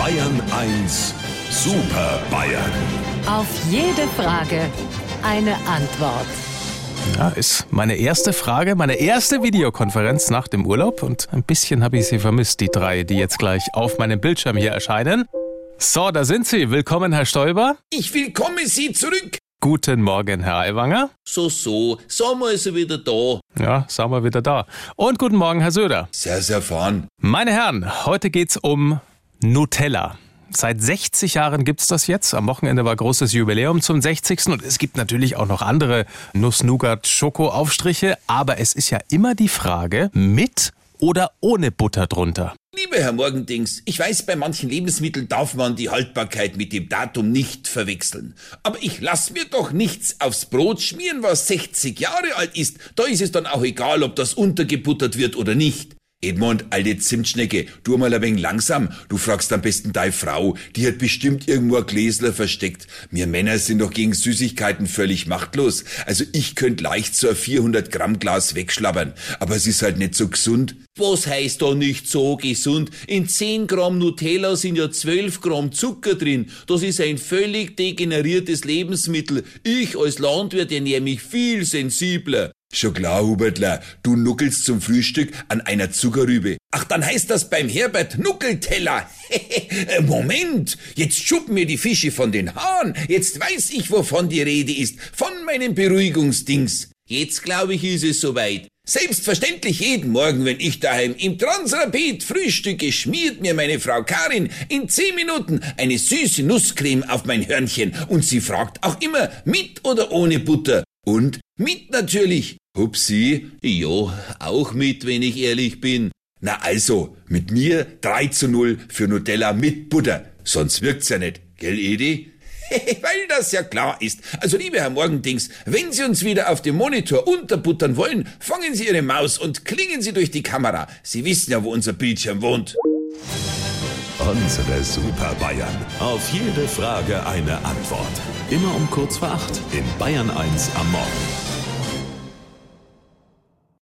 Bayern 1 Super Bayern. Auf jede Frage eine Antwort. Ja, ist meine erste Frage, meine erste Videokonferenz nach dem Urlaub. Und ein bisschen habe ich sie vermisst, die drei, die jetzt gleich auf meinem Bildschirm hier erscheinen. So, da sind sie. Willkommen, Herr Stoiber. Ich willkomme Sie zurück. Guten Morgen, Herr Aiwanger. Sommer ist er wieder da. Ja, sind wir wieder da. Und guten Morgen, Herr Söder. Sehr, sehr fein. Meine Herren, heute geht's um Nutella. Seit 60 Jahren gibt's das jetzt. Am Wochenende war großes Jubiläum zum 60. Und es gibt natürlich auch noch andere Nuss-Nougat-Schoko-Aufstriche. Aber es ist ja immer die Frage, mit oder ohne Butter drunter. Lieber Herr Morgendings, ich weiß, bei manchen Lebensmitteln darf man die Haltbarkeit mit dem Datum nicht verwechseln. Aber ich lass mir doch nichts aufs Brot schmieren, was 60 Jahre alt ist. Da ist es dann auch egal, ob das untergebuttert wird oder nicht. Edmund, alte Zimtschnecke, tu mal ein wenig langsam. Du fragst am besten deine Frau, die hat bestimmt irgendwo ein Gläsler versteckt. Wir Männer sind doch gegen Süßigkeiten völlig machtlos. Also ich könnte leicht so ein 400 Gramm Glas wegschlabbern, aber es ist halt nicht so gesund. Was heißt da nicht so gesund? In 10 Gramm Nutella sind ja 12 Gramm Zucker drin. Das ist ein völlig degeneriertes Lebensmittel. Ich als Landwirt ernähre mich viel sensibler. Schon klar, Hubertler, du nuckelst zum Frühstück an einer Zuckerrübe. Ach, dann heißt das beim Herbert Nuckelteller. Moment, jetzt schuppen mir die Fische von den Haaren. Jetzt weiß ich, wovon die Rede ist. Von meinem Beruhigungsdings. Jetzt glaube ich, ist es soweit. Selbstverständlich jeden Morgen, wenn ich daheim im Transrapid frühstücke, schmiert mir meine Frau Karin in 10 Minuten eine süße Nusscreme auf mein Hörnchen. Und sie fragt auch immer, mit oder ohne Butter. Und mit natürlich. Hupsi, ja, auch mit, wenn ich ehrlich bin. Na also, mit mir 3:0 für Nutella mit Butter. Sonst wirkt's ja nicht, gell, Edi? Weil das ja klar ist. Also, lieber Herr Morgendings, wenn Sie uns wieder auf dem Monitor unterbuttern wollen, fangen Sie Ihre Maus und klingen Sie durch die Kamera. Sie wissen ja, wo unser Bildschirm wohnt. Unsere Super Bayern. Auf jede Frage eine Antwort. Immer um kurz vor 8 in Bayern 1 am Morgen.